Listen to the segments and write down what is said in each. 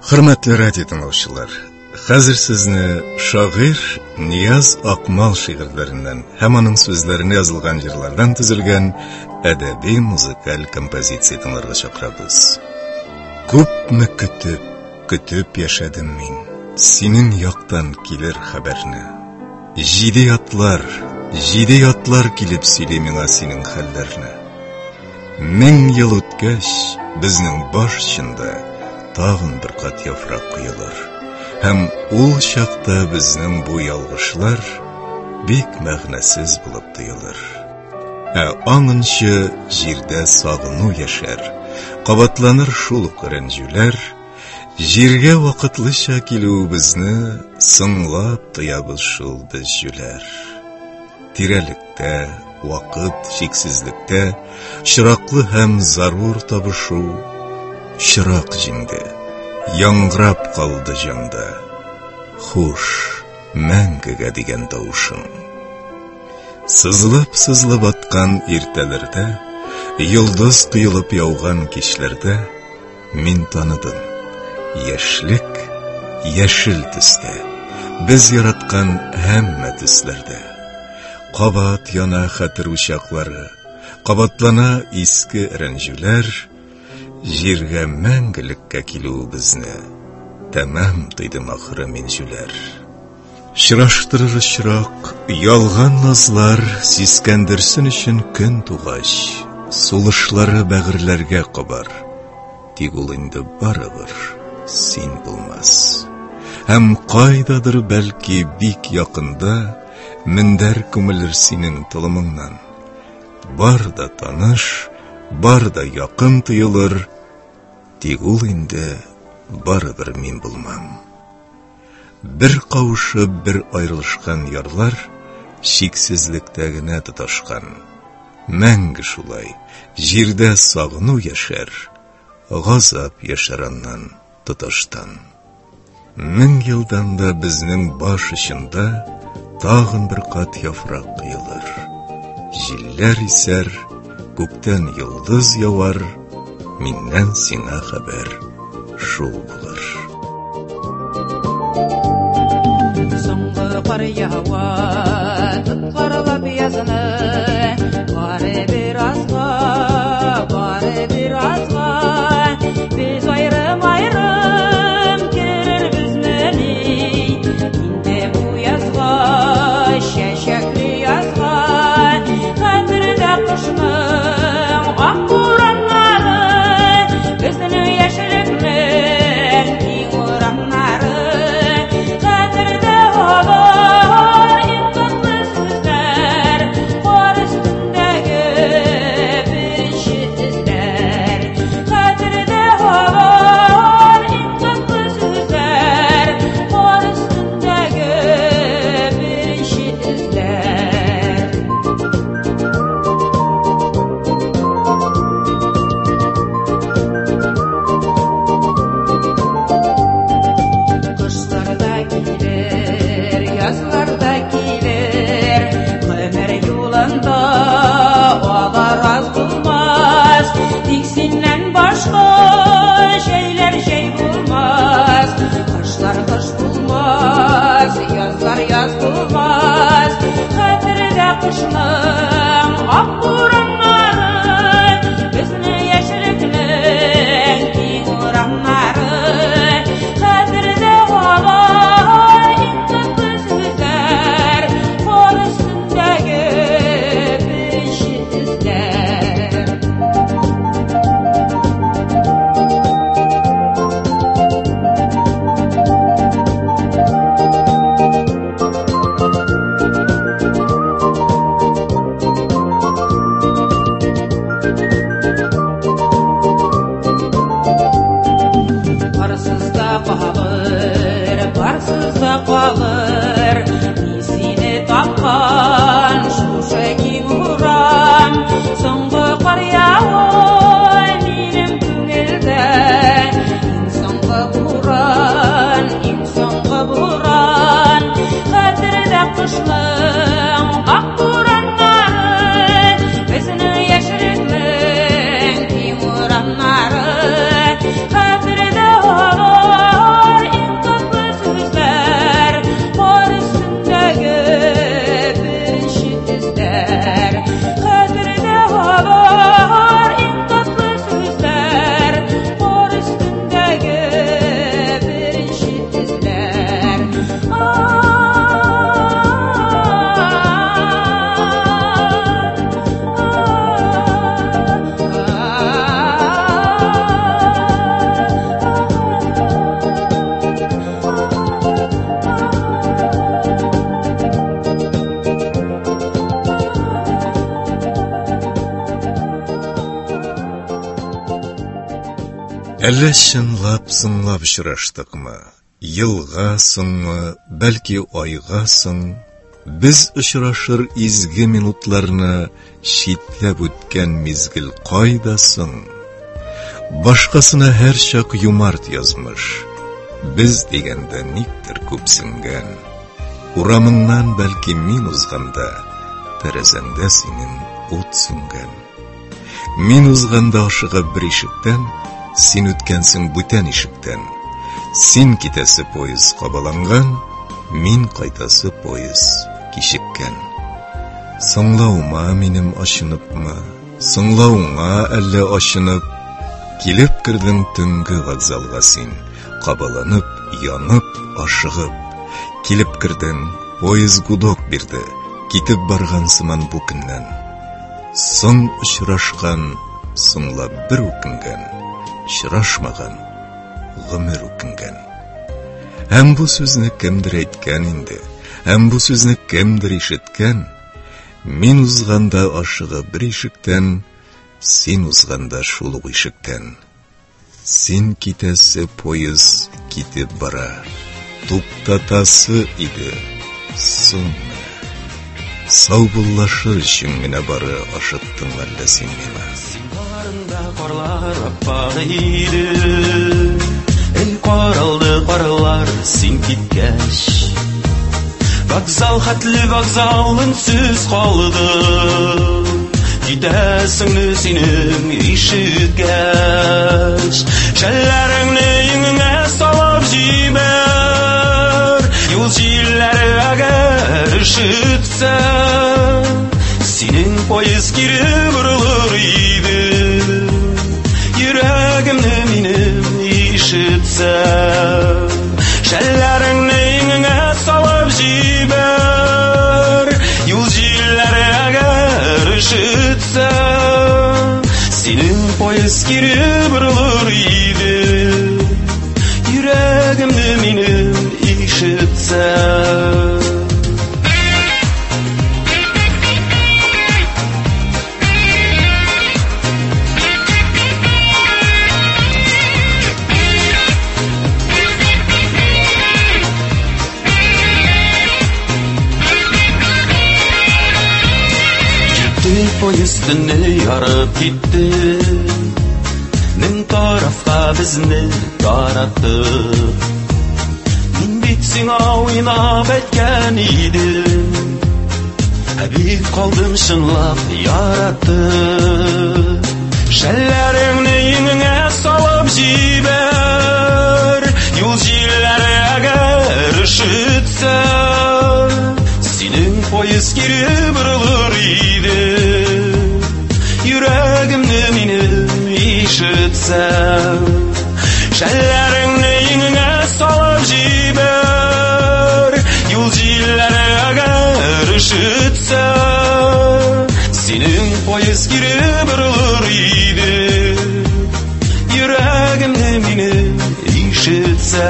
Hürmetli radyo dinleyiciler, hazır sizni şair Niyaz Akmal şiirlerinden hem onun sözlerini yazılgan yıllardan tüzülgen edebi müzikal kompozitsiya dinlerge çakırabız. Köpmü kütüp yaşadım min, senin yaktan gelir haberini. Jide yatlar kilip söyle mine senin hallerini. 1000 yıl ötkeş, bizning bosh içinde tağın bir kat yaprak kuyulur. Hem ul şakta bizning bu yalgışlar bek mağnasiz bulup duyulur. Anınşı jirde sağınu yaşar, qabatlanır şuluk rənjülər, jirge vaqıtlışa kilu bizni sınlap duyabız şul biz jülər. Tirelikte, vaqıt şeksizlikte, şıraqlı hem zarur tabışu, şıraq jindi, yangrap qaldı janda, xush, мәңгіге деген тауышың. Sızılıp atқан ertelerde, yıldız tuyulup yauğan keşlerde, min tanıdım, yaşlık, yaşıl tüste, biz yaratkan hemme tüslerde. Qabat yana hatır uşaqları, qabatlana eski rənjülər, jirge мәңгілікке келу bizni, tamam duydım ahırı menjülər. Şıraştırır şırak, yalgan nazlar, siskendirsin için gün tuğaş, soluşları bəğirlərge qabar, teg ol indi barabır, sen bulmaz. Hem qaydadır belki bik yakında, minder kömülür senin tılımından. Bar da tanış, bar da yakın tuyulur, teg ol indi barabır men bulmam. Bir qavuşып, bir ayrılışkan yarlar, şeksizliktəginə tutaşqan. Мәңгі şulay, jirde sağınu yaşar, gazap yaşarandan tutaştan. 1000 yıldan da bizning baş içinde, tağın bir kat yaprak kıyılır. Jiller iser, gökten yıldız yavar, mindən sina haber, şul bulur. Qar yağwa, tutqarlab yazını, bari bir azga, biz ayrım kelir bizmeni, inde bu yazga, şeşekli yazga, qadrida qışның aq quranları, bizning yaşılıkmen keng uranları, qadrida olur Әллә шынлап ұшыраштықмы? Йылға сыңмы, бәлки айға сың? Біз ұшырашыр изгі минутларны шитләп өткен мезгіл қайдасың? Башқасына һәр шақ юмарт язмыш, біз дегенде никтір көпсінген. Урамыңнан бәлки мин узғанда, тәрәзәңдә синең от сүнген. Мин узғанда ашығып бір ишіктен, син өткенсің бүтән ишіктен. Син китәсе поезд қабаланған, мин қайтасы поезд кишіккен. Сыңлауыма минем ашыныпмы, сыңлауыңа әллә ашынып, килеп кірдің түнгі вокзалға син, қабаланып, янып, ашығып. Килеп кірдің, поезд гудок бирді, китеп барған сыман бу көннән. Соң ұшырашқан, соңлап бір өкінген, ұшырашмаған, ғұмыр өкінген. Әм бу сөзні кімдір әйткән инде, әм бу сөзні кімдір ишеткән? Мин узғанда ашығы бір ишектән, син узғанда шул ук ишектән. Син китәсе поезд китеп бара, туктатасы иде, соң менә. Сау буллашыр өчен менә бары ашыттың әллә син миңа? Синларында қарлар аппақ иде, қаралды қарлар син киткәч. Вокзал хәтле вокзал үнсіз қалды, китәсеңне синең ишеткәч. Шәлләреңне иңеңә салып җибәр, юл җилләре әгәр ишетсә, синең поезд кире борылыр иде. Йөрәгемне минем ишетсә, шәлләреңне иңеңә салып җибәр, юл җилләре әгәр ишетсә, синең поезд кире борылыр иде. Йөрәгемне минем ишетсә. Поездны ярып китте, мең тарафка безне таратты. Мин бит сиңа уйнап әйткән идем, ә бит калдым шынлап яратып. Шәлләреңне иңеңә салып җибәр, юл җилләре әгәр ишетсә, синең поезд кире борылыр иде. Йөрәгемне минем ишетсә, шәлләреңне иңеңә салып җибәр, юл җилләре әгәр ишетсә, синең поезд кире борылыр иде. Йөрәгемне минем ишетсә.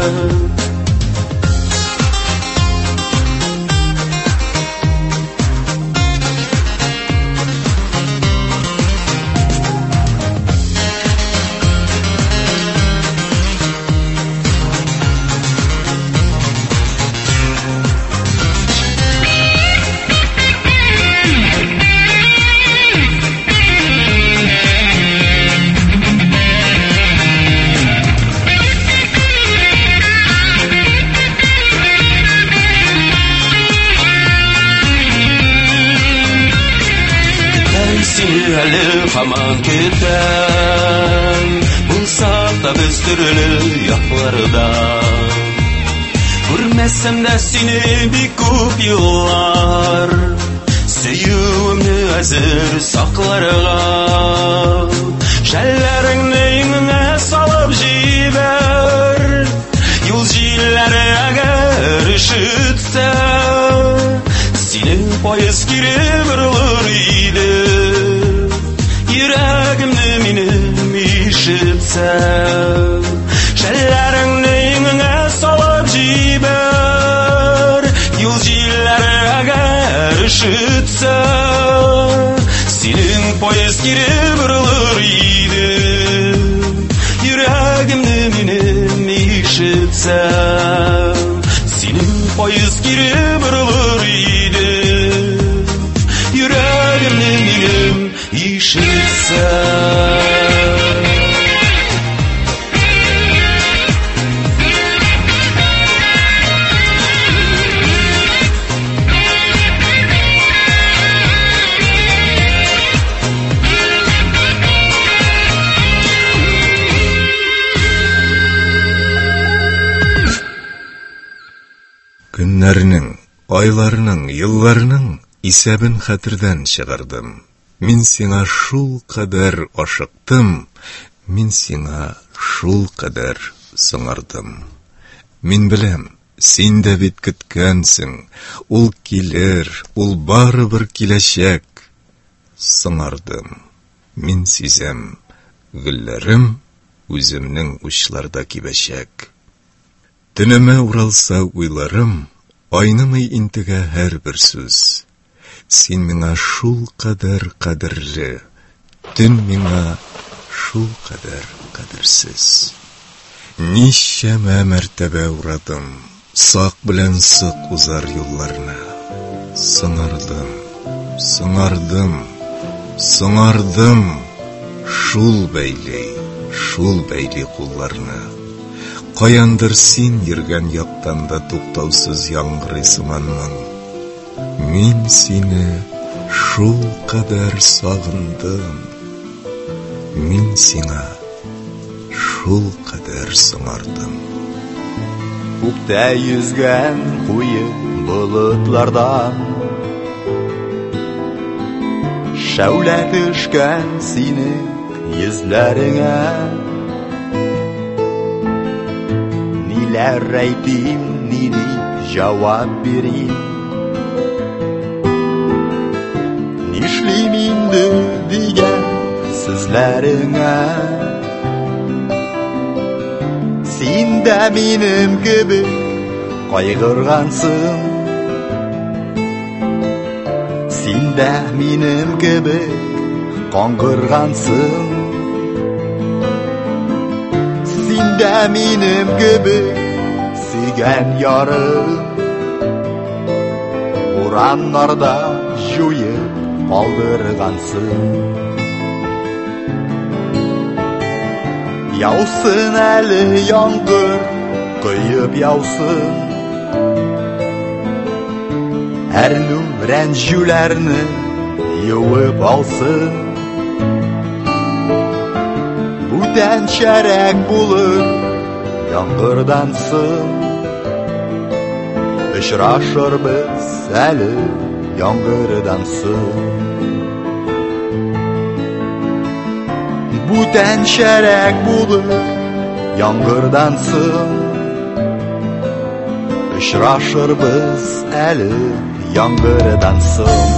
Әлі хаман кетәм, булсақ та біз түрлі якларда. Күрмәсәм дә сине бик күп еллар, сөюемне әзер сакларга. Шәлләреңне иңеңә салып җибәр, юл җилләре әгәр ишетсә, синең поезд кире борылыр иде. Йөрәгемне минем ишетсә, шәлләреңне иңеңә салып җибәр, юл җилләре әгәр ишетсә, синең поезд кире борылыр иде. Йөрәгемне ишетсә, синең поезд кире борылыр иде, йөрәгемне минем ишетсә. Günнәрнең, айларның, елларның исәбен хәтердән чыгардым. Мин сиңа шул кадәр ашыктым, мин сиңа шул кадәр сыңардым. Мин беләм, син дә бит көткәнсең, ул килер, ул барыбер киләчәк. Сыңардым, мин сизәм, гөлләрем үземнең учларда кибәчәк. Төнемә уралса уйларым, айнымый интегә һәрбер сүз. Син миңа шул кадәр кадерле, төн миңа шул кадәр кадерсез. Ничәмә мәртәбә урадым, сак белән сык узар юлларны. Сыңардым, сыңардым, сыңардым, шул бәйли кулларны. Каяндыр син йөргән яктан да туктаусыз яңгырый сыманмын. Мин сине шул кадәр сагындым, мин сиңа шул кадәр сыңардым. Күктә йөзгән куе болытлардан шәүлә төшкән синең йөзләреңә. Ниләр әйтим, ни дип җавап бирим? Нишлим инде дигән сүзләреңә. Син дә минем кебек кайгыргансың, син дә минем кебек каңгыргансың, син дә минем кебек сөйгән ярым ураннарда җуеп калдыргансың. Яусын әле яңгыр, көйіп яусын, әрнү рәнҗүләрне юып алсын. Бүтән шәрәк булыр яңгырдан соң, очрашырбыз әле яңгырдан соң. Бүтән шәрәк булыр яңгырдан соң, очрашырбыз әле яңгырдан соң.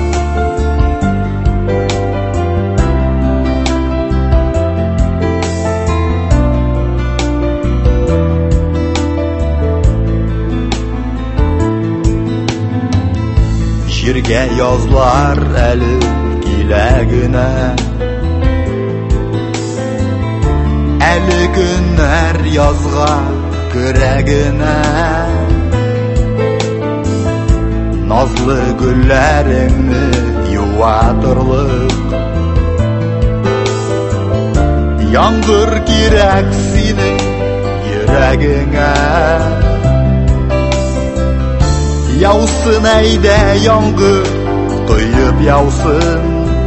Җиргә язлар әле килә генә, әле көннәр язга керә генә. Назлы гөлләреңне юатырлык, яңгыр кирәк синең йөрәгеңә. Яусын әйдә яңгыр, коеп яусын,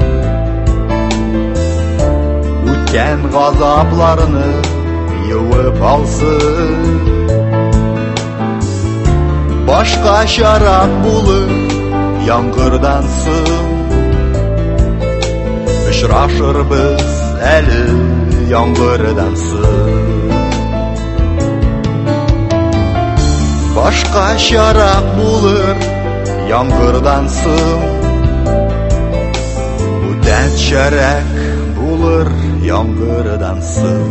үткән газапларны юып алсын. Башка чарак булыр яңгырдан соң, очрашырбыз әле яңгырдан соң. Башка чарак булыр яңгырдан соң, бүтән чарак булыр яңгырдан соң.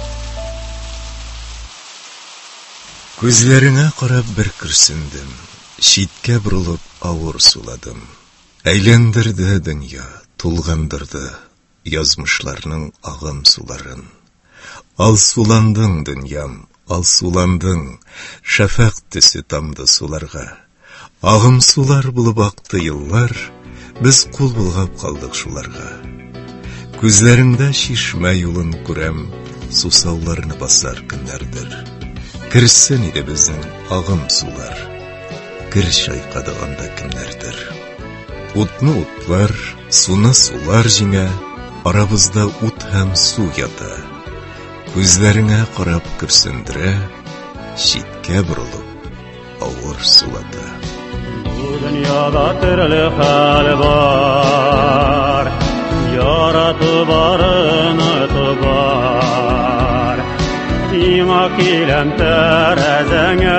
Күзләреңә карап бер күрсендем, Шиткә бурылып авыр суладым. Әйләндерде дөнья, тулгандырды язмышларның агым суларын. Алсуландың дөньям, алсуландың, шәфәк төсе тамды суларга. Агым сулар булып акты еллар, без кул булгап калдык шуларга. Күзләреңдә шишмә юлын күрәм, сусауларны басар көннәрдер. Кирсен иде безнең агым сулар, кир шайкадыганда көннәрдер. Утны утлар, суны сулар җиңә, арабызда ут һәм су ята. Күзләреңә карап күрсендерә, шиткә бурылып авыр сулата. Бу дөньяда төрле хәл бар, ярату барыныту бар. Сиңа киләм тәрәзәңә,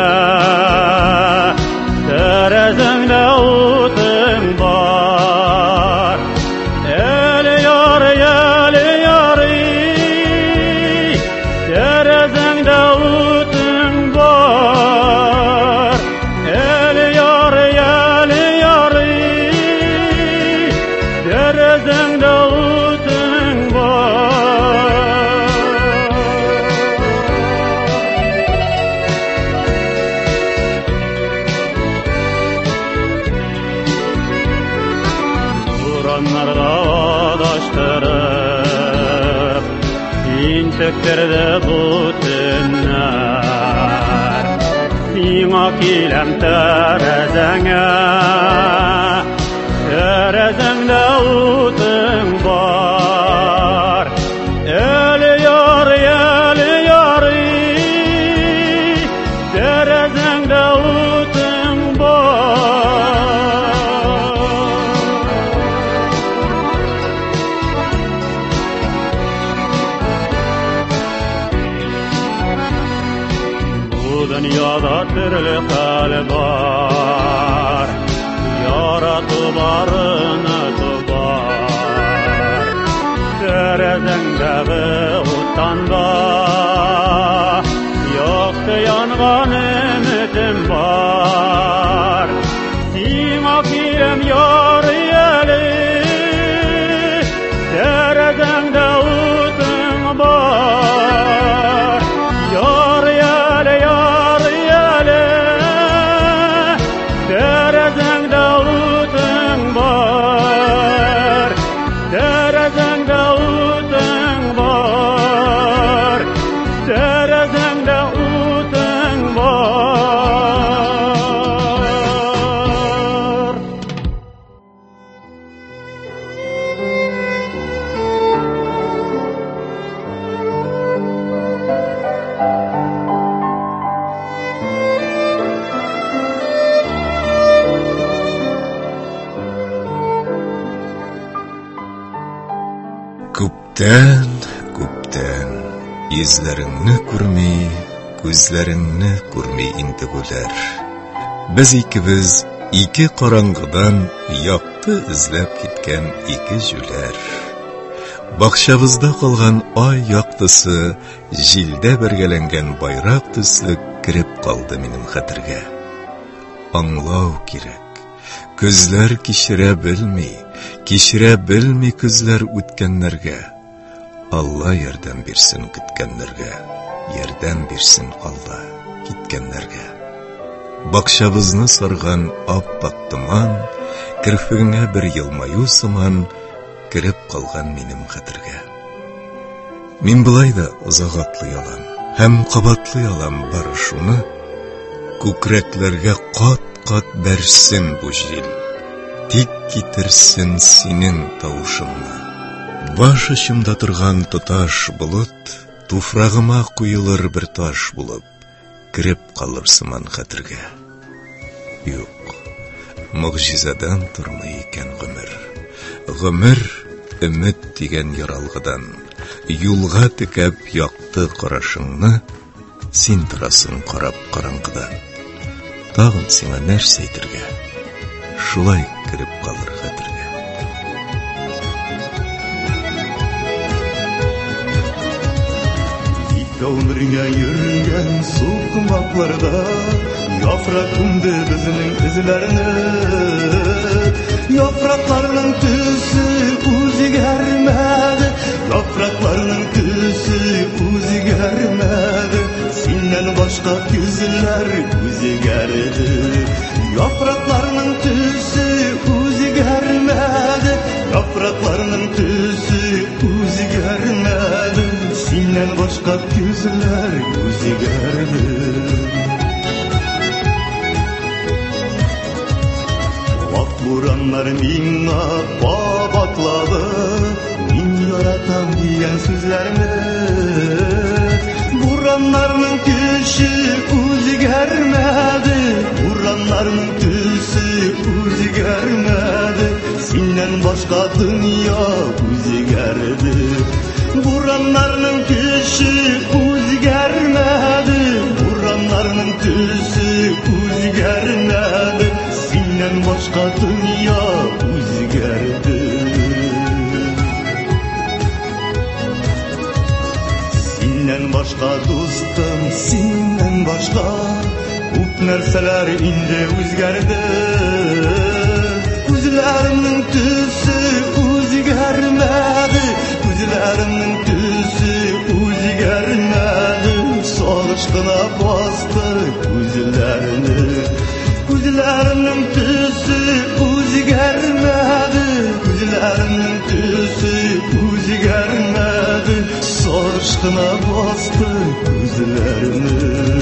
тәрәзәңдә утың бар. Әле ярый, тәрәзәңдә утың бар. Әле ярый, тәрәзәңдә утың бар. Бураннарда адаштырып, интектерде бүтүннәр. Сиңа киләм тәрәзәңә, тәрәзәңдә утың бар. Әле ярый, тәрәзәңдә утың бар. Бу дөньяда төрле хәл бар, ярату барыныту бар. Тәрәзәңдәге уттан да якты янган өмитем бар. Сиңа киләм ярый әле, тәрәзәңдә утың бар. Ярый әле, тәрәзәңдә утың бар. Тәрәзәңдә утың бар. Тәрәзәңдә утың бар. Күптән, йөзләреңне күрми, күзләреңне күрми интегүләр. Без икебез ике караңгыдан якты эзләп киткән ике җүләр. Бакчабызда калган ай яктысы, җилдә бергәләнгән байрак төсле кирип калды минем хәтергә. Аңлау кирәк, күзләр кичерә белми күзләр үткәннәргә. Алла ярдәм бирсен көткәннәргә, ярдәм бирсен Алла киткәннәргә. Бакчабызны сарган аппак томан, кирпегеңә бер елмаю сыман кирип калган минем хәтергә. Мин былай да озак атлый алам, һәм кабатлый алам бары шуны, күкрәкләргә кат-кат бәрсен бу җил, тик китерсен синең тавышыңны. Баш очымда торган тоташ болыт, туфрагыма куелыр бер таш булып, кирип калыр сыман хәтергә. Юк, мөгъҗизадан тормый икән гомер. Гомер өмет дигән яралгыдан, юлга текәп якты карашыңны, син торасың карап караңгыда. Тагын сиңа нәрсә әйтергә? Шулай кирип калыр хәтергә. Гомергә йөргән сукмакларда, Yaprak kundu bizning izlerini, yapraklarının tüsü o'zgarmadi, yapraklarının tüsü o'zgarmadi, senden başka gözler o'zgardi. Yapraklarının tüsü o'zgarmadi, yapraklarının tüsü o'zgarmadi, senden başka gözler o'zgardi. Buranlar minna babakladı, min yaratan diyen sözlerini. Buranlarının küşü o'zgarmadi, buranlarının tüsü o'zgarmadi, senden başka dünya o'zgardi. Buranlarının küşü o'zgarmadi, buranlarının tüsü o'zgarmadi, senden başka dünya o'zgardi. Senden başka dostum, senden başka ko'p narsalar endi o'zgardi. Ko'zlarimning tusi o'zgarmadi, ko'zlarimning tusi o'zgarmadi, sog'ishqina bosdi ko'zlarini. Ko'zlarimning tusi o'zgarmadi, ko'zlarimning tusi o'zgarmadi, sog'ishqina bosdi ko'zlarini.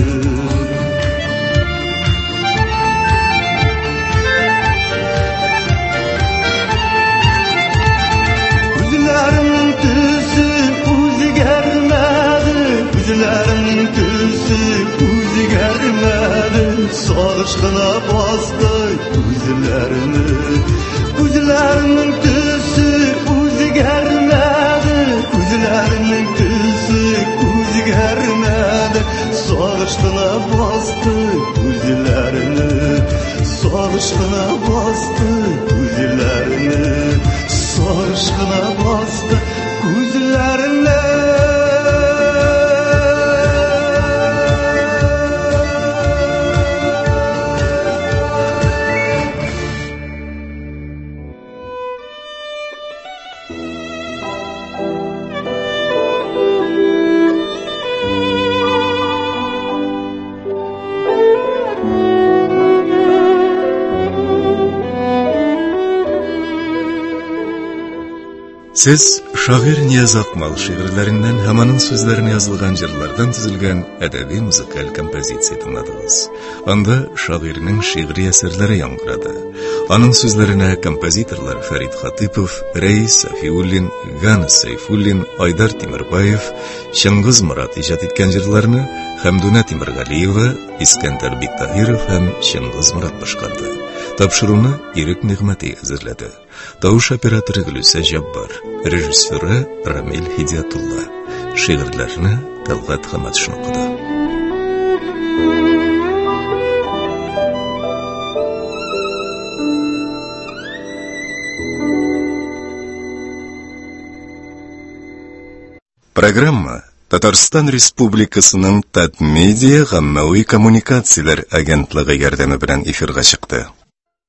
Ko'zlarimning tusi o'zgarmadi, ko'zlarimning tusi o'zgarmadi, sog'ishqina bosdi ko'zlarini. Ko'zlarimning tusi o'zgarmadi, ko'zlarimning tusi o'zgarmadi, sog'ishqina bosdi ko'zlarini. Sog'ishqina bosdi ko'zlarini, sog'ishqina bosdi ko'zlarini. Siz şair Niyaz Akmal şiirlerinden hamanın sözlerini yazılgan jırlardan tüzülgen edebi müzikal kompozisiya dinlediniz. Anda şairinin şiiri eserleri yankıradı. Anın sözlerine kompozitorlar Farid Hatipov, Reis Safiullin, Gana Sayfullin, Aydar Timirbayev, Şengız Murat icad etken jırlarını Hamduna Timirgaliyeva, İskender Biktahirov hem Şengız Murat başkardı. Tapşırığını Irik Nigmati hazırladı. Tauş operatörü Gülüse Jabbar, rejissörü Ramil Hidayatullah, şiirlerini Talgat Hamatşin okudu. Программа Татарстан Республикасының Татмедиа гаммави коммуникациялар агентлыгы ярдәме белән эфирга чыкты.